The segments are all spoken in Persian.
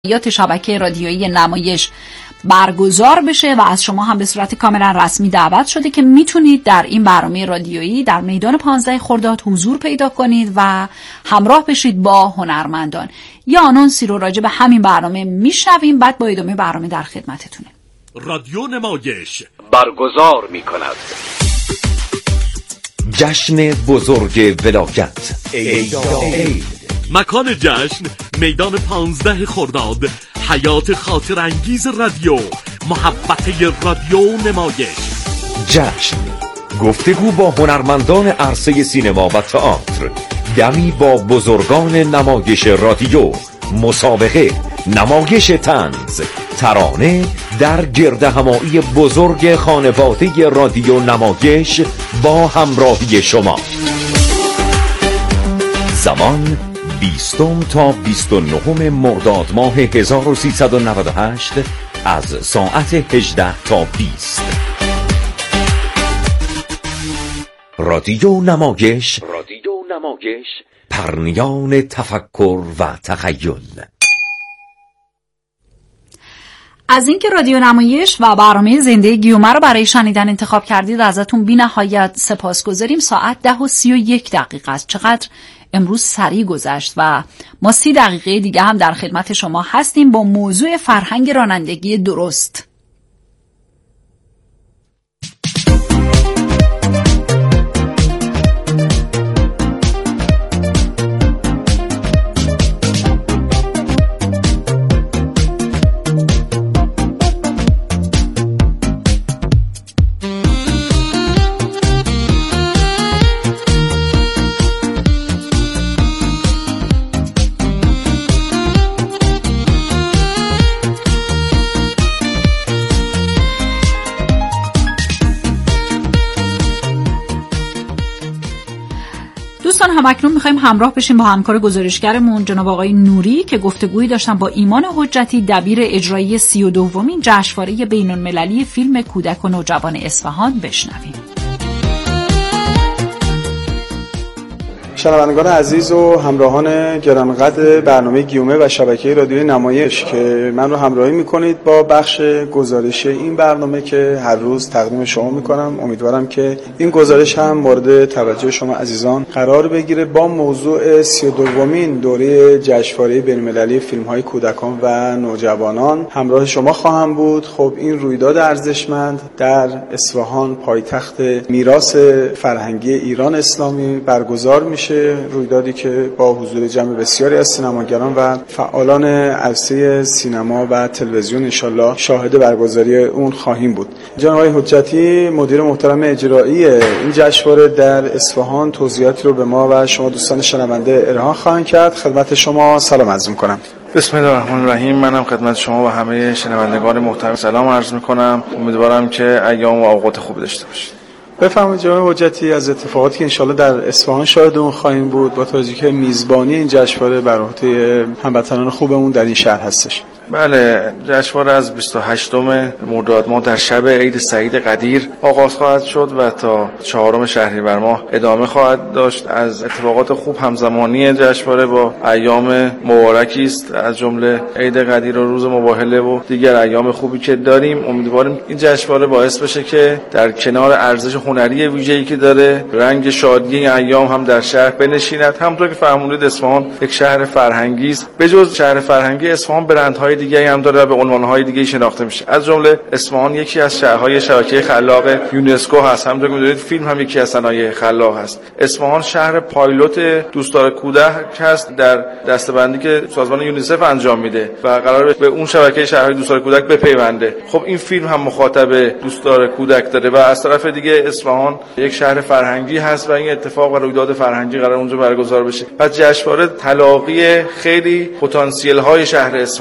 فعالیت شبکه رادیویی نمایش برگزار بشه و از شما هم به صورت کاملا رسمی دعوت شده که میتونید در این برنامه رادیویی در میدان 15 خرداد حضور پیدا کنید و همراه بشید با هنرمندان. یه آنونسی رو راجع به همین برنامه میشنویم، بعد با ادامه برنامه در خدمتتونیم. رادیو نمایش برگزار میکند جشن بزرگ ولایت عید. مکان جشن میدان 15 خرداد، حیات خاطر انگیز رادیو، محبت رادیو نمایش. جشن، گفتگو با هنرمندان عرصه سینما و تئاتر، دمی با بزرگان نمایش رادیو، مسابقه، نمایش طنز، ترانه در گردهمایی بزرگ خانواده رادیو نمایش با همراهی شما. زمان 20 تا 29 مرداد ماه 1398 از ساعت 18 تا 20. رادیو نمایش، پرنیان تفکر و تخیل. از اینکه رادیو نمایش و برنامه زنده گیومه رو برای شنیدن انتخاب کردید ازتون بی نهایت سپاسگزاریم. ساعت 10:31 است. چقدر امروز سریع گذشت و ما 30 دقیقه دیگه هم در خدمت شما هستیم با موضوع فرهنگ رانندگی درست. دوستان همکنون میخوایم همراه بشیم با همکار گزارشگرمون جناب آقای نوری که گفتگویی داشتن با ایمان حجتی، دبیر اجرایی 32مین جشنواره بین‌المللی فیلم کودک و نوجوان اصفهان. بشنویم. شنوندگان عزیز و همراهان گرانقدر برنامه گیومه و شبکه رادیوی نمایش که من رو همراهی میکنید با بخش گزارش این برنامه که هر روز تقدیم شما میکنم، امیدوارم که این گزارش هم مورد توجه شما عزیزان قرار بگیره. با موضوع 32مین دوره جشنواره بین‌المللی فیلم‌های کودکان و نوجوانان همراه شما خواهم بود. خب این رویداد ارزشمند در اصفهان، پایتخت میراث فرهنگی ایران اسلامی برگزار میشه. رویدادی که با حضور جمع بسیاری از سینماگران و فعالان عرصه سینما و تلویزیون انشالله شاهد برگزاری اون خواهیم بود. جناب آقای حجتی مدیر محترم اجرایی این جشنواره در اصفهان توضیحاتی رو به ما و شما دوستان شنونده ارائه خواهند کرد. خدمت شما سلام عرض می‌کنم. بسم الله الرحمن الرحیم. منم خدمت شما و همه شنوندگان محترم سلام عرض می‌کنم. امیدوارم که ایام و اوقات خوب داشته باشید. بفرمایید جناب حجتی از اتفاقاتی که انشالله در اصفهان شاهد اون خواهیم بود با توجه که میزبانی این جشنواره بر عهده هموطنان خوبمون در این شهر هستش. بله، جشنواره از 28 مرداد ماه در شب عید سعید قدیر آغاز خواهد شد و تا 4 شهریور ماه ادامه خواهد داشت. از اتفاقات خوب همزمانی جشنواره با ایام مبارکی است، از جمله عید قدیر و روز مباهله و دیگر ایام خوبی که داریم. امیدواریم این جشنواره باعث بشه که در کنار ارزش هنری ویژه‌ای که داره، رنگ شادی این ایام هم در شهر بنشیند. همونطور که فرمودید اصفهان یک شهر فرهنگی است. به جز شهر فرهنگی، اصفهان برندهای دیگه هم داره و به عنوانهای دیگه شناخته میشه. از جمله اصفهان یکی از شهرهای شبکه خلاق یونسکو هست. همونطور که می‌دونید فیلم هم یکی از صنایع خلاق هست. اصفهان شهر پایلوت دوستدار کودک هست در دسته‌بندی که سازمان یونیسف انجام میده و قراره به اون شبکه شهرهای دوستدار کودک بپیونده. خب این فیلم هم مخاطب دوستدار کودک داره و از طرف دیگه اصفهان یک شهر فرهنگی هست و این اتفاق و رویداد فرهنگی قرار اونجا برگزار بشه. پس جشنواره تلاقی خیلی پتانسیل های شهر اصفهان هست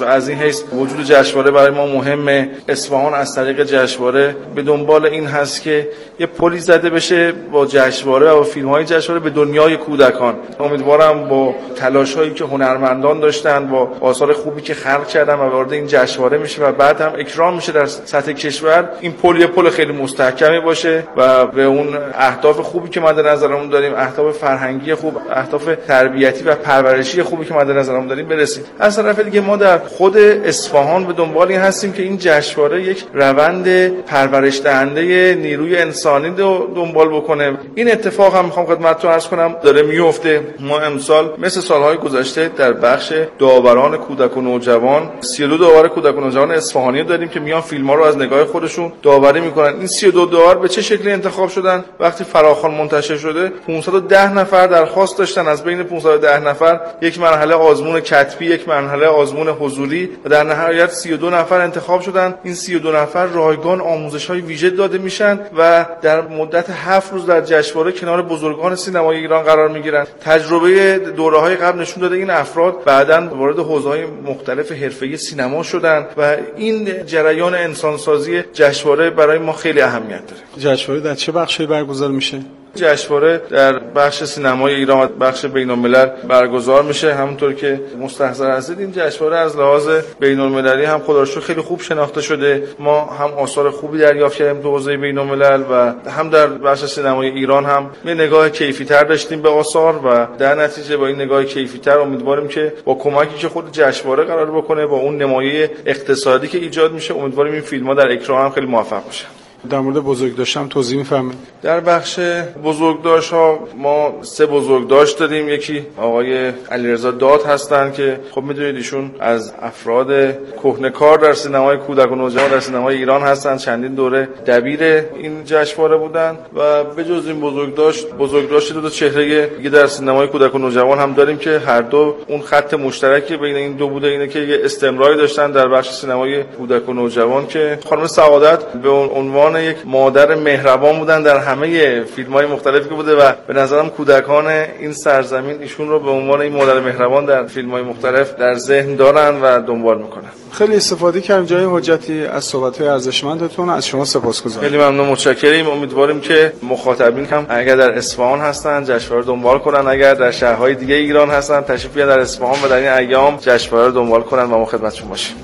و از این حیث وجود جشنواره برای ما مهمه. اصفهان از طریق جشنواره به دنبال این هست که یه پلی زده بشه با جشنواره و با فیلم‌های جشنواره به دنیای کودکان. امیدوارم با تلاش‌هایی که هنرمندان داشتن، با آثار خوبی که خلق کردن و وارد این جشنواره میشه و بعد هم اکرام میشه در سطح کشور، این پل خیلی مستحکمی باشه و به اون اهداف خوبی که مد نظرمون داریم، اهداف فرهنگی خوب، اهداف تربیتی و پرورشی خوبی که مد نظرمون داریم برسیم. از طرف دیگه ما در خود اصفهان به دنبال این هستیم که این جشنواره یک روند پرورش دهنده نیروی انسانی رو دنبال بکنه. این اتفاق هم میخوام خدمتتون عرض کنم داره میفته. ما امسال مثل سالهای گذشته در بخش داوران کودک و نوجوان 32 داور کودک و نوجوان اصفهانی داریم که میان فیلم‌ها رو از نگاه خودشون داوری میکنن. این 32 داور به چه شکلی انتخاب شدن؟ وقتی فراخوان منتشر شده 510 نفر درخواست داشتن. از بین 510 نفر یک مرحله آزمون کتبی، یک مرحله آزمون حضوری و در نهایت 32 نفر انتخاب شدن. این 32 نفر رایگان آموزش‌های ویژه داده میشن و در مدت 7 روز در جشنواره کنار بزرگان سینمای ایران قرار میگیرن. تجربه دوره‌های قبل نشون داده این افراد بعداً وارد حوزه‌های مختلف حرفه‌ای سینما شدن و این جریان انسانسازی جشنواره برای ما خیلی اهمیت داره. جشنواره در چه بخشی برگزار میشه؟ جشنواره در بخش سینمای ایران، بخش بین‌الملل برگزار میشه. همونطور که مستحضر هستید این جشنواره از لحاظ بین‌المللی هم خدا رو شکر خیلی خوب شناخته شده. ما هم آثار خوبی دریافت کردیم تو حوزه بین‌الملل و هم در بخش سینمای ایران هم یه نگاه کیفی‌تر داشتیم به آثار و در نتیجه با این نگاه کیفی‌تر امیدواریم که با کمکی که خود جشنواره قرار بکنه با اون نمایه اقتصادی که ایجاد میشه امیدواریم این فیلم‌ها در اکرام هم خیلی موفق باشن. در مورد بزرگداشت هم توضیح می‌فرمایید؟ در بخش بزرگداشت‌ها ما 3 بزرگداشت داریم. یکی آقای علیرضا داد هستن که خب می‌دونید ایشون از افراد کهنه‌کار در سینمای کودک و نوجوان در سینمای ایران هستن. چندین دوره دبیر این جشنواره بودن و به جز این بزرگداشت دو چهره دیگه در سینمای کودک و نوجوان هم داریم که هر دو اون خط مشترکی بین این دو بوده اینه که یه استمراری داشتن در بخش سینمای کودک و نوجوان که خانم سعادت به عنوان یک مادر مهربان بودن در همه فیلم‌های مختلفی که بوده و به نظرم کودکان این سرزمین ایشون رو به عنوان این مادر مهربان در فیلم‌های مختلف در ذهن دارن و دنبال میکنن. خیلی استفاده کردیم جای حجتی از صحبت‌های ارزشمندتون. از شما سپاسگزارم. خیلی ممنون، متشکریم. امیدواریم که مخاطبین هم اگر در اصفهان هستن جشنواره دنبال کنن، اگر در شهرهای دیگه ایران هستن تشریف بیارن در اصفهان و در این ایام جشنواره رو دنبال کنن و ما خدمتشون باشیم.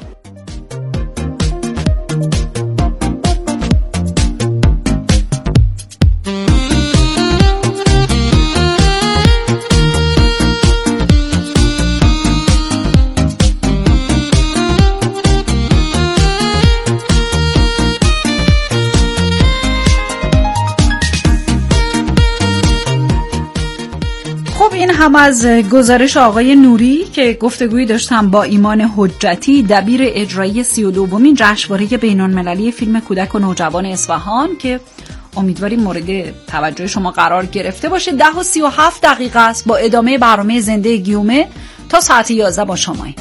هم از گزارش آقای نوری که گفتگویی داشتم با ایمان حجتی دبیر اجرایی 32مین جشنواره بین‌المللی فیلم کودک و نوجوان اصفهان که امیدواریم مورد توجه شما قرار گرفته باشه. 10:37 است. با ادامه برنامه زنده گیومه تا ساعت 11 با شماییم.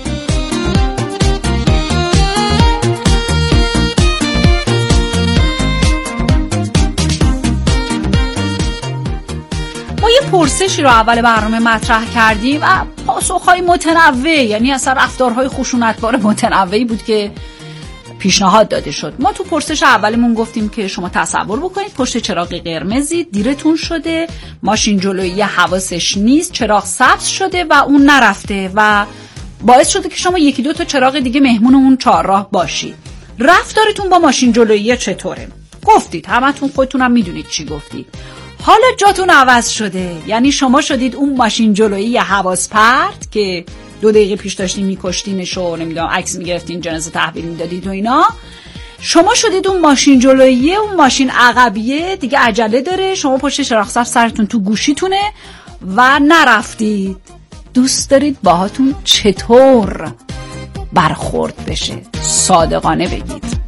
ما یه پرسشی رو اول برنامه مطرح کردیم و پاسخهای متنوع، یعنی اصلا رفتارهای خشونتبار متنوعی بود که پیشنهاد داده شد. ما تو پرسش اولمون گفتیم که شما تصور بکنید پشت چراغ قرمزی دیرتون شده، ماشین جلویی حواسش نیست، چراغ سبز شده و اون نرفته و باعث شده که شما 1-2 تا چراغ دیگه مهمون اون چهارراه باشید. رفتارتون با ماشین جلویی چطوره؟ گفتید، همتون خودتونم میدونید چی گفتید. حالا جاتون عوض شده، یعنی شما شدید اون ماشین جلویی حواس پرت که 2 دقیقه پیش داشتین میکشتینش و نمیدونم عکس میگرفتین، جنازه تحویل میدادید و اینا. شما شدید اون ماشین جلویی، اون ماشین عقبیه دیگه عجله داره، شما پشت چراغ سبز سرتون تو گوشیتونه و نرفتید. دوست دارید باهاتون چطور برخورد بشه؟ صادقانه بگید.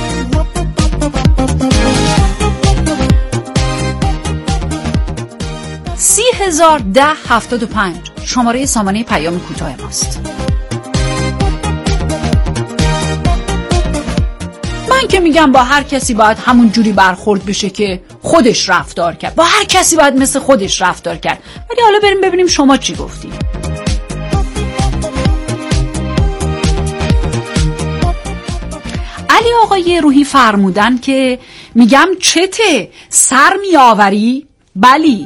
301075 شماره سامانه پیام کوتاه ماست. من که میگم با هر کسی باید همون جوری برخورد بشه که خودش رفتار کرد، با هر کسی باید مثل خودش رفتار کرد، ولی حالا بریم ببینیم شما چی گفتید. آقای روحی فرمودن که میگم چته سر میآوری؟ بلی.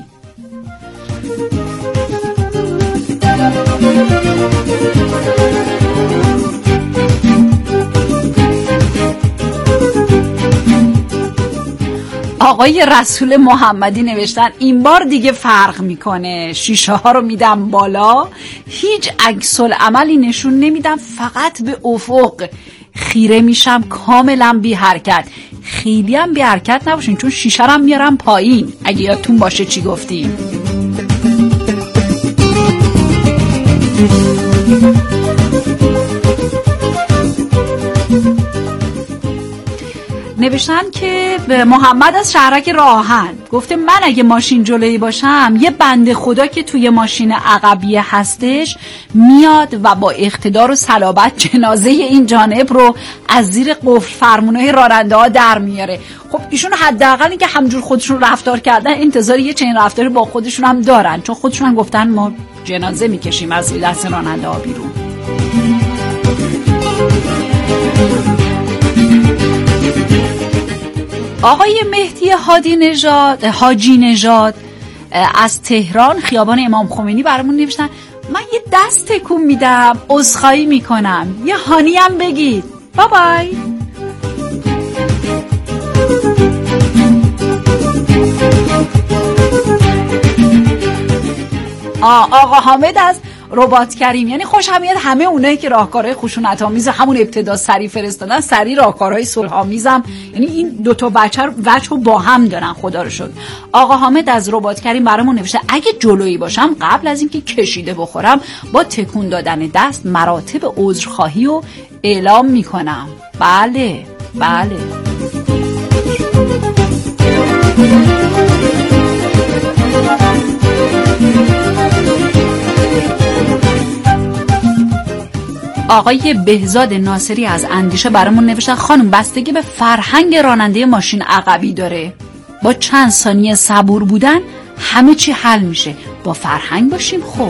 آقای رسول محمدی نوشتن این بار دیگه فرق میکنه، شیشه ها رو میدم بالا، هیچ عکس العملی نشون نمیدم، فقط به افق خیره میشم، کاملا بی حرکت. خیلی هم بی حرکت نباشین چون شیشه رو میارم پایین، اگه یادتون باشه چی گفتیم. نوشتن که به محمد از شهرک راهن گفته من اگه ماشین جلویی باشم یه بنده خدا که توی ماشین عقبیه هستش میاد و با اقتدار و صلابت جنازه این جانب رو از زیر قفل فرمونهای راننده ها در میاره. خب ایشون حداقل اینکه همجور خودشون رفتار کردن انتظار یه چنین رفتاری با خودشون هم دارن، چون خودشون هم گفتن ما جنازه میکشیم از دست راننده ها بیرون. آقای مهدی حاجی نژاد از تهران خیابان امام خمینی برامون نوشتن من یه دست تکون میدم، عذرخواهی میکنم، یه هانی هم بگید، بای بای. آقا حامد از رباط کریم، یعنی خوشم میاد همه اونایی که راهکارهای خشونت آمیز همون ابتدا سری فرستادن سری راهکارهای صلح آمیزم، یعنی این دو تا وجه رو با هم دارن، خدا رو شکر. آقا حامد از رباط کریم برامون نوشته اگه جلویی باشم قبل از اینکه کشیده بخورم با تکون دادن دست مراتب عذرخواهی رو اعلام میکنم. بله بله. آقای بهزاد ناصری از اندیشه برامون نوشتن خانم بستگی به فرهنگ راننده ماشین عقبی داره، با چند ثانیه صبور بودن همه چی حل میشه، با فرهنگ باشیم. خب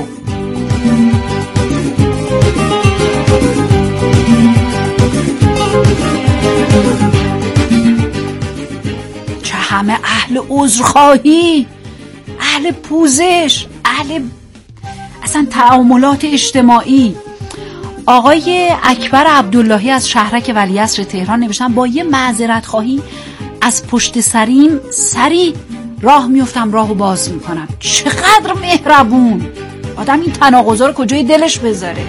چه همه اهل عذرخواهی، اهل پوزش، اهل اصلا تعاملات اجتماعی. آقای اکبر عبداللهی از شهرک ولیعصر تهران نوشتن با یه معذرت خواهی از پشت سریم سری راه میفتم، راهو باز میکنم. چقدر مهربون آدم این تناقضا رو کجای دلش بذاره.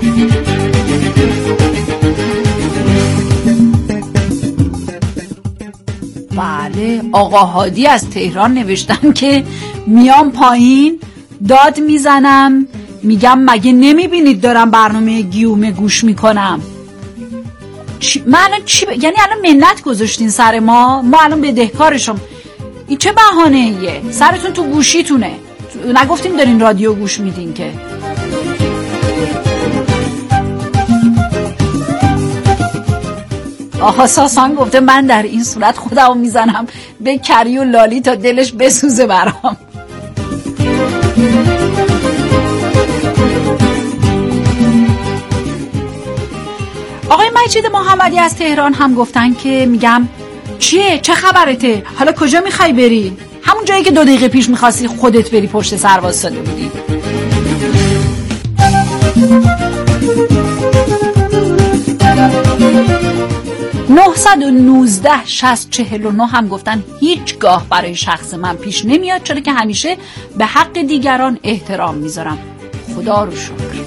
بله آقا هادی از تهران نوشتن که میام پایین داد میزنم میگم مگه نمیبینید دارم برنامه گیومه گوش میکنم. من الان یعنی الان منت گذاشتین سر ما الان بدهکارشم. این چه بهانه ایه؟ سرتون تو گوشیتونه، نگفتین دارین رادیو گوش میدین که. آها ساسان گفته من در این صورت خودمو میزنم به کری و لالی تا دلش بسوزه برام. آقای مجید محمدی از تهران هم گفتن که میگم چیه؟ چه خبرته؟ حالا کجا میخوای بری؟ همون جایی که 2 دقیقه پیش میخواستی خودت بری پشت سر واسطاده بودی. (919-6049) هم گفتن هیچگاه برای شخص من پیش نمیاد، چرا که همیشه به حق دیگران احترام میذارم. خدا رو شکر.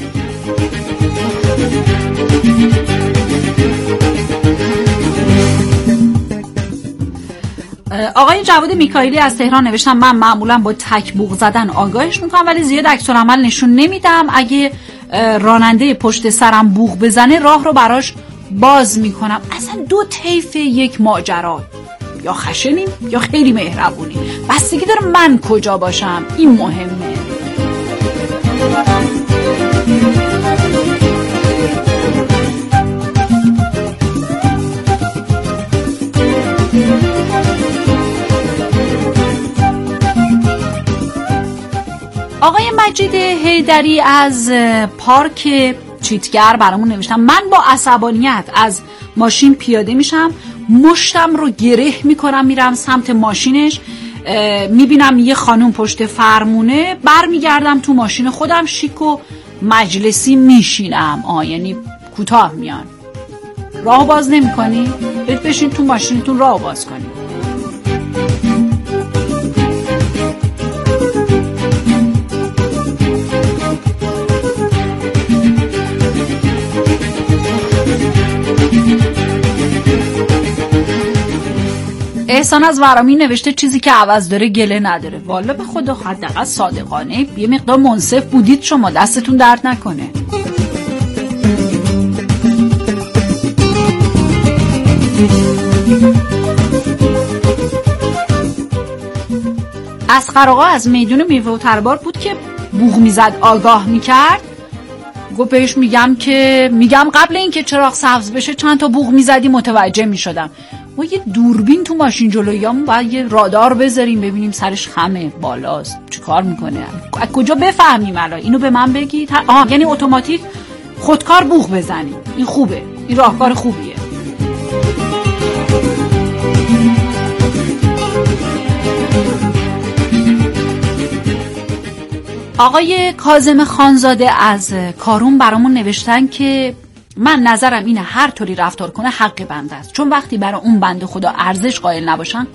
آقای جواد میکائیلی از تهران نوشتن من معمولا با تک بوق زدن آگاهش میکنم ولی زیاد عکس العمل نشون نمیدم. اگه راننده پشت سرم بوق بزنه راه رو براش باز میکنم. اصلا 2 طیف یک ماجرا، یا خشنیم یا خیلی مهربونیم، بستگی داره من کجا باشم، این مهمه. آقای مجید حیدری از پارک چیتگر برامون نوشتن من با عصبانیت از ماشین پیاده میشم، مشتم رو گره میکنم، میرم سمت ماشینش، میبینم یه خانوم پشت فرمونه، برمیگردم تو ماشین خودم شیک و مجلسی میشینم. یعنی کوتاه میان. راه باز نمی کنی؟ بشین تو ماشینتون راه باز کنی. احسان از ورامین نوشته چیزی که عوض داره گله نداره. والا به خدا حداقل صادقانه یه مقدار منصف بودید شما، دستتون درد نکنه. اسقر آقا از میدون میوه و تربار بود که بوق میزد آگاه میکرد. گفت بهش میگم قبل اینکه چراغ سبز بشه چند تا بوق میزدی متوجه میشدم. ما یه دوربین تو ماشین جلویامون باید یه رادار بذاریم ببینیم سرش خمه بالاست چی کار میکنه. از کجا بفهمیم الان؟ اینو به من بگید. یعنی اتوماتیک خودکار بوق بزنیم. این خوبه، این راهکار خوبیه. آقای کاظم خانزاده از کارون برامون نوشتن که من نظرم اینه هر طوری رفتار کنه حق بنده است، چون وقتی برای اون بنده خدا ارزش قائل نباشم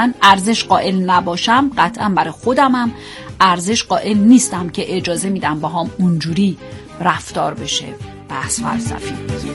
قطعا برای خودمم ارزش قائل نیستم که اجازه میدم باهام اونجوری رفتار بشه. بحث فلسفی.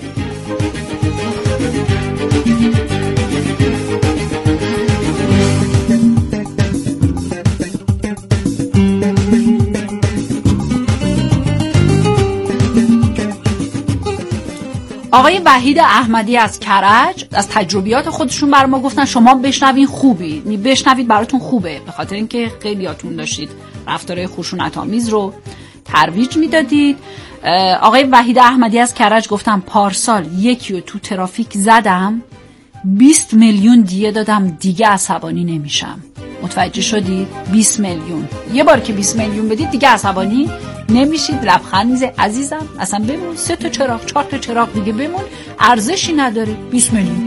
آقای وحید احمدی از کرج از تجربیات خودشون بر ما گفتن شما بشنوید خوبی، بشنوید براتون خوبه، به خاطر اینکه خیلیاتون داشتید رفتارهای خشونت‌آمیز رو ترویج میدادید. آقای وحید احمدی از کرج گفتن پارسال یکی رو تو ترافیک زدم 20 میلیون دیه دادم دیگه عصبانی نمیشم. متوجه شدید؟ 20 میلیون. یه بار که 20 میلیون بدید دیگه عصبانی نمیشید. لبخند میزه عزیزم اصلا بمون، 3 تا چراغ 4 تا چراغ دیگه بمون، ارزشی نداره. 20 میلیون.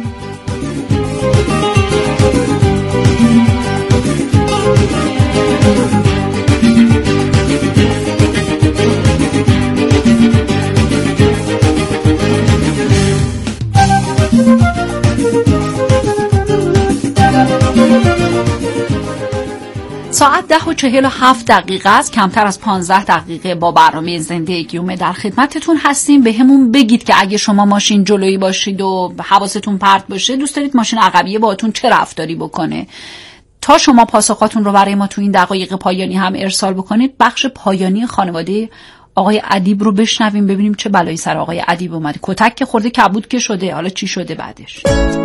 ساعت 10:47 است، کمتر از 15 دقیقه با برنامه زنده گیومه در خدمتتون هستیم. به همون بگید که اگه شما ماشین جلویی باشید و حواستون پرت باشه، دوست دارید ماشین عقبیه باهاتون چه رفتاری بکنه. تا شما پاسخاتون رو برای ما تو این دقایق پایانی هم ارسال بکنید، بخش پایانی خانواده آقای ادیب رو بشنویم ببینیم چه بلایی سر آقای ادیب اومده. کتک که خورده، کبود که شده، حالا چی شده بعدش؟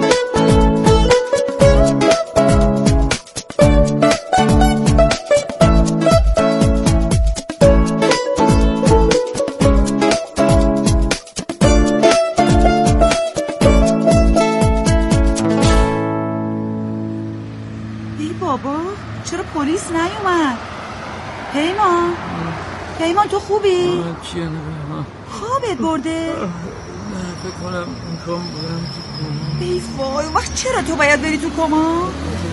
پلیس نیومد. پیمان تو خوبی؟ چیه نگاه؟ خوابت برده؟ نه فکر کنم میخوام برم تو کما. ای وای، وقت چرا تو باید بری تو کما؟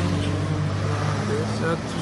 زد تو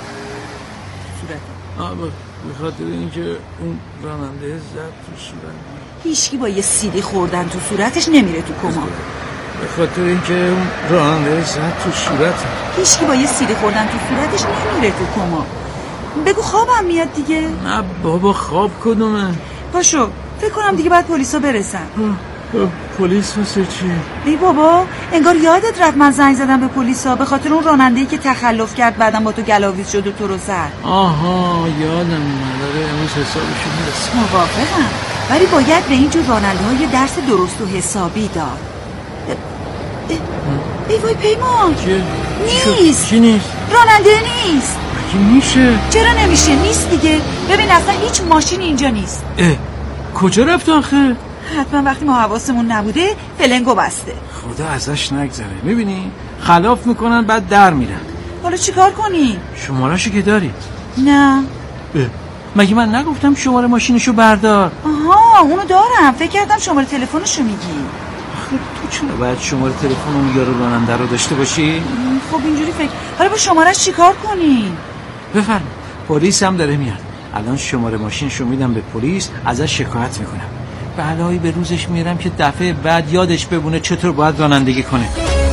صورت. بخاطر اینکه اون راننده زد تو صورت. هیچکی با یه سیلی خوردن تو صورتش نمیره تو کما. به خاطر اینکه اون راننده زد تو صورت. هیچکی با یه سیلی خوردن تو صورتش نمیره تو کما. بگو خوابم میاد دیگه. نه بابا، خواب کدومه؟ پاشو، فکر کنم دیگه باید پلیسا برسن. پلیس واسه چی؟ ای بابا، انگار یادت رفت من زنگ زدم به پلیسا به خاطر اون راننده‌ای که تخلف کرد بعدم با تو گلاویز شد و تو رو زد. آها یادم اومد. امروز حسابشو میرسه. موافقم، ولی باید به اینجور راننده‌ها یه درس درست و حسابی داد. ای وای پیمان، نیست. چی نیست؟ راننده نیست. مگه میشه؟ چرا نمیشه؟ نیست دیگه. ببین اصلا هیچ ماشینی اینجا نیست. کجا رفت آخه؟ حتما وقتی ما حواسمون نبوده فلنگو بسته. خدا ازش نگذره. میبینی خلاف میکنن بعد در میرن. حالا چیکار کنی؟ شماره‌شو که داری؟ نه. مگه من نگفتم شماره ماشینشو بردار؟ آها اونو دارم. فکر کردم شماره تلفنشو میگی. تو چرا باید شماره تلفن اون یارو راننده رو داشته باشی؟ خب اینجوری فکر. حالا با شماره‌اش چیکار کنیم؟ بفرم. پلیس هم داره میاد. الان شماره ماشینشو میدم به پلیس، ازش شکایت میکنم. بلایی به روزش میارم که دفعه بعد یادش بمونه چطور باید رانندگی کنه.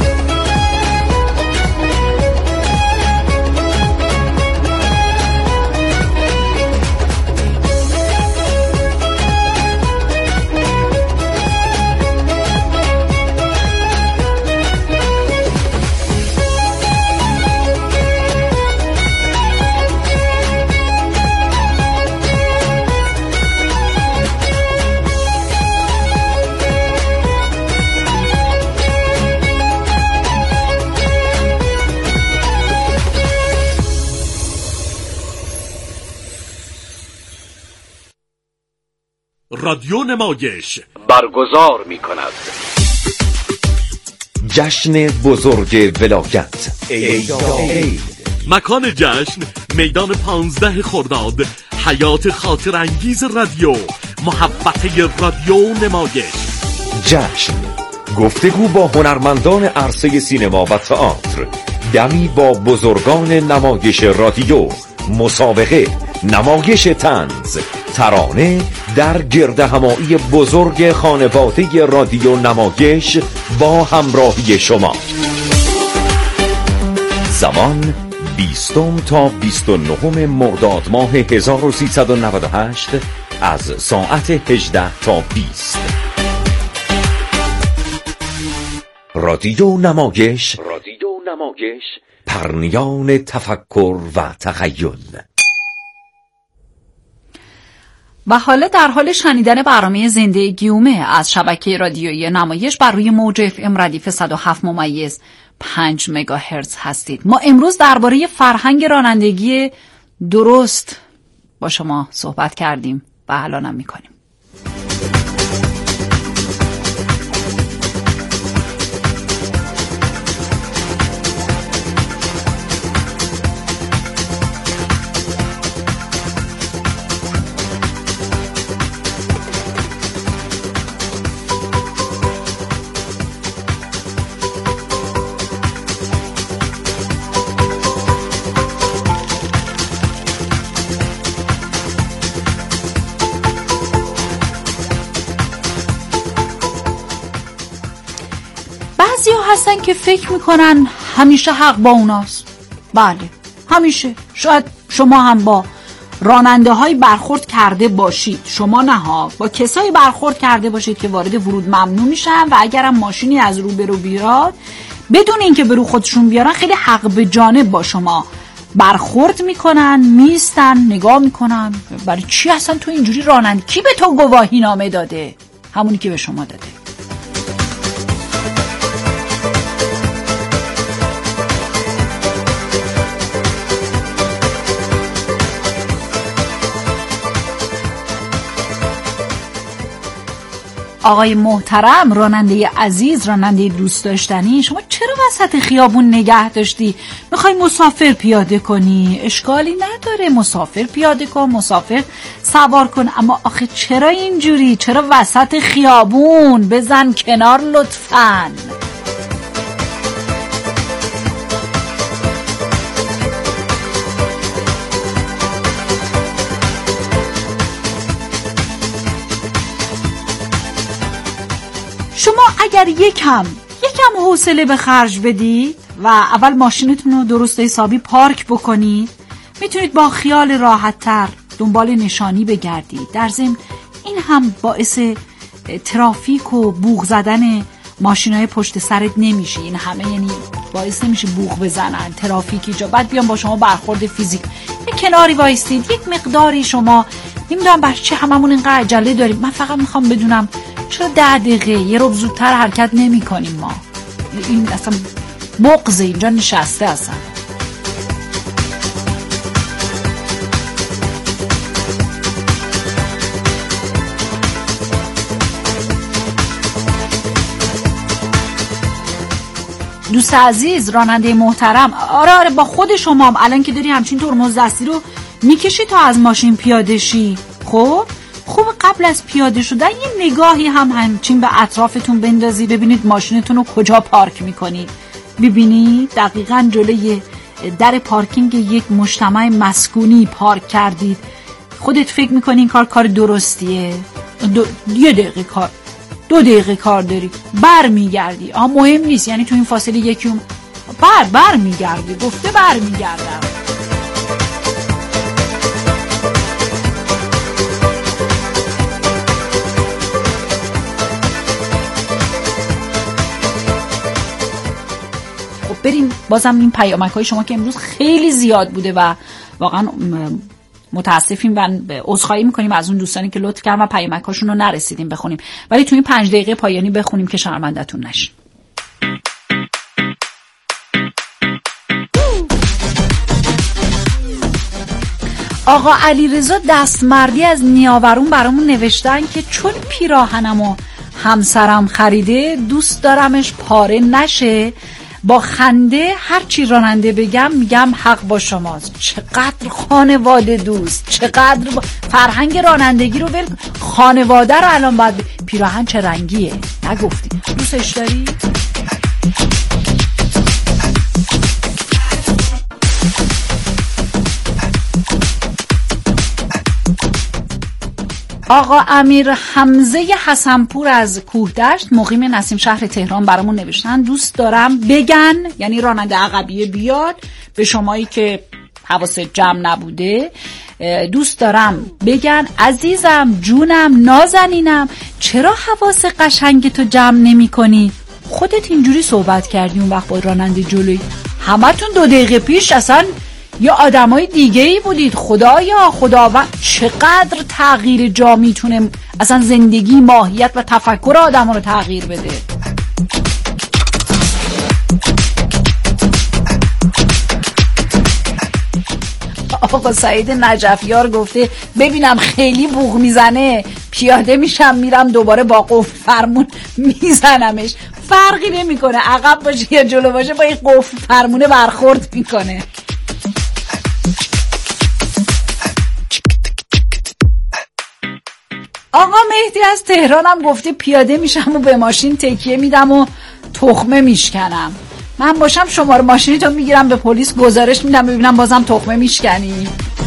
رادیو نمایش برگزار می کند. جشن بزرگ ولایت عید. مکان جشن میدان 15 خرداد، حیات خاطر انگیز رادیو، محبته رادیو نمایش. جشن، گفتگو با هنرمندان عرصه سینما و تئاتر، دمی با بزرگان نمایش رادیو، مسابقه، نمایش طنز، ترانه در گردهمایی بزرگ خانواده رادیو نمایش با همراهی شما. زمان 20 تا 29 مرداد ماه 1398 از ساعت 18 تا 20. رادیو نمایش، پرنیان تفکر و تخیل. و حالا در حال شنیدن برنامه زنده گیومه از شبکه رادیویی نمایش بر روی موج FM ردیف 107.5 مگاهرتز هستید. ما امروز درباره فرهنگ رانندگی درست با شما صحبت کردیم و الانم میکنیم. هستن که فکر میکنن همیشه حق با اوناست. بله، همیشه. شاید شما هم با راننده های برخورد کرده باشید، شما نه ها، با کسایی برخورد کرده باشید که وارد ورود ممنوع میشن و اگرم ماشینی از رو به رو بیاد بدون اینکه به رو خودشون بیارن خیلی حق به جانب با شما برخورد میکنن، میستن، نگاه میکنن. برای چی اصلا تو اینجوری راننده؟ کی به تو گواهی نامه داده؟ همونی که به شما داده. آقای محترم، راننده عزیز، راننده دوست داشتنی، شما چرا وسط خیابون نگه داشتی؟ میخوای مسافر پیاده کنی؟ اشکالی نداره، مسافر پیاده کن، مسافر سوار کن، اما آخه چرا اینجوری؟ چرا وسط خیابون؟ بزن کنار لطفاً. شما اگر یکم حوصله به خرج بدید و اول ماشینتون رو درست حسابی پارک بکنید، میتونید با خیال راحت تر دنبال نشانی بگردید. در ضمن این هم باعث ترافیک و بوق زدن ماشینای پشت سرت نمیشه. این همه یعنی باعث نمیشه بوق بزنن، ترافیکی جا بعد بیان با شما برخورد فیزیک. یک کناری وایستید، یک مقداری شما نمیدونم برای چه هممون اینقدر عجله داریم. من فقط میخوام بدونم چرا 10 دقیقه یه ربع زودتر حرکت نمی کنیم ما؟ این اصلا بغض اینجا نشسته اصلا. دوست عزیز، راننده محترم، آره با خود شما هم الان که داری همچین ترمز دستی رو میکشی تا از ماشین پیاده شی، خب خوب قبل از پیاده شدن یه نگاهی همچین به اطرافتون بندازی، ببینید ماشینتون رو کجا پارک میکنید. ببینید دقیقاً جلوی در پارکینگ یک مجتمع مسکونی پارک کردید. خودت فکر میکنی این کار درستیه؟ 2 دقیقه کار داری، بر میگردی. مهم نیست، یعنی تو این فاصله یکی بر میگردی، گفته بر میگردم. بریم بازم این پیامک‌های شما که امروز خیلی زیاد بوده و واقعا متاسفیم و عذرخواهی میکنیم از اون دوستانی که لطف کردن و پیامک‌هاشون رو نرسیدیم بخونیم، ولی توی این 5 دقیقه پایانی بخونیم که شرمنده‌تون نشین. آقا علیرضا دستمردی از نیاورون برامون نوشتن که چون پیراهنمو همسرم خریده دوست دارمش پاره نشه، با خنده هر چی راننده بگم میگم حق با شماست. چقدر خانواده دوست، چقدر فرهنگ رانندگی رو ول. خانواده رو الان باید پیراهن چه رنگیه نگفتی، دوستش داری؟ آقا امیر حمزه حسنپور از کوهدشت مقیم نسیم شهر تهران برامون نوشتن دوست دارم بگن، یعنی راننده عقبیه بیاد به شمایی که حواست جمع نبوده، دوست دارم بگن عزیزم، جونم، نازنینم، چرا حواس قشنگ تو جمع نمی کنی؟ خودت اینجوری صحبت کردی اون وقت با راننده جلوی همتون 2 دقیقه پیش اصلا یا آدمای دیگه ای بودید. خداوند چقدر تغییر جا میتونه اصلا زندگی، ماهیت و تفکر آدم رو تغییر بده. آقا سعید نجفیار گفته ببینم خیلی بوق میزنه پیاده میشم میرم دوباره با قفل فرمون میزنمش. فرقی نمیکنه عقب باشه یا جلو باشه، با این قفل فرمونه برخورد میکنه. آقا مهدی از تهرانم گفته پیاده میشم و به ماشین تکیه میدم و تخمه میشکنم. من باشم شماره ماشینتو میگیرم به پلیس گزارش میدم ببینم بازم تخمه میشکنی.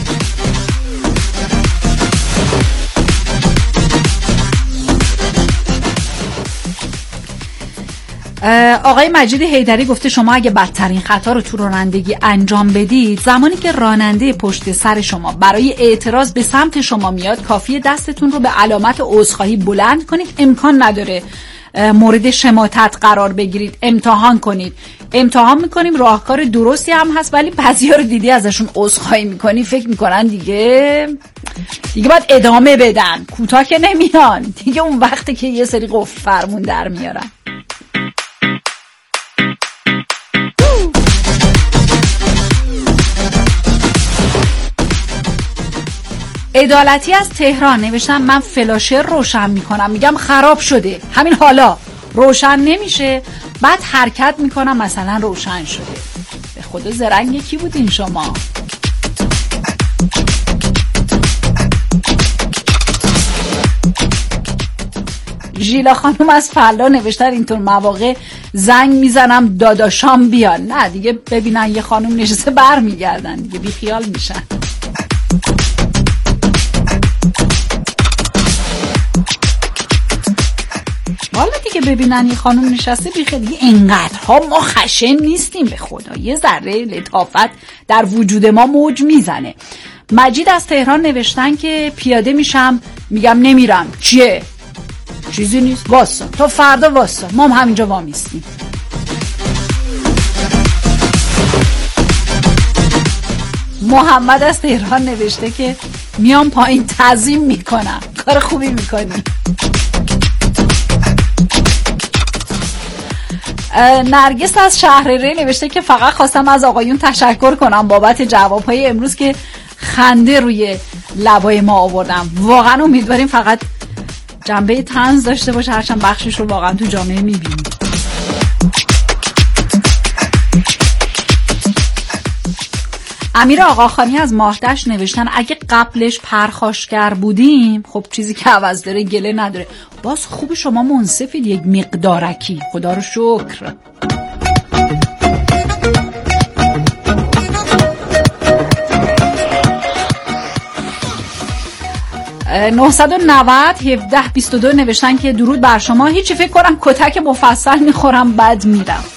آقای مجید حیدری گفته شما اگه بدترین خطا رو تو رانندگی انجام بدید، زمانی که راننده پشت سر شما برای اعتراض به سمت شما میاد، کافیه دستتون رو به علامت عذرخواهی بلند کنید. امکان نداره مورد شماتت قرار بگیرید. امتحان کنید. امتحان میکنیم راهکار درستی هم هست، ولی بعضیا رو دیدی ازشون عذرخواهی میکنی فکر میکنن دیگه باید ادامه بدن، کوتاه که نمیان دیگه. اون وقتی که یه سری قفل فرمون در میارن. عدالتی از تهران نوشتم من فلاشر روشن میکنم میگم خراب شده، همین حالا روشن نمیشه، بعد حرکت میکنم مثلا روشن شده. به خدا زرنگ یکی بودین شما. ژیلا خانم از فلا نوشتن اینطور مواقع زنگ میزنم داداشام بیان. نه دیگه ببینن یه خانم نشسته بر میگردن دیگه بیخیال میشن. والا دیگه ببینن یه خانم نشسته بیخیال دیگه. اینقدرها ما خشن نیستیم به خدا، یه ذره لطافت در وجود ما موج میزنه. مجید از تهران نوشتن که پیاده میشم میگم نمیرم. چیه؟ چیزی نیست، واسا تا فردا واسا، ما هم همینجا وامیستیم. محمد از تهران نوشته که میام پایین تعظیم میکنم. کار خوبی میکنی. نرگس از شهرره نوشته که فقط خواستم از آقایون تشکر کنم بابت جوابهای امروز که خنده روی لبای ما آوردم. واقعا امیدواریم فقط جنبه طنز داشته باشه، هرچند بخشش رو واقعا تو جامعه میبینیم. امیر آقاخانی از ماهدشت نوشتن اگه قبلش پرخاشگر بودیم خب چیزی که عوض داره گله نداره. باز خوب شما منصفید یک مقدارکی، خدا رو شکر. 990 17 22 نوشتن که درود بر شما، هیچی فکر کنم کتک مفصل میخورم بعد میرم.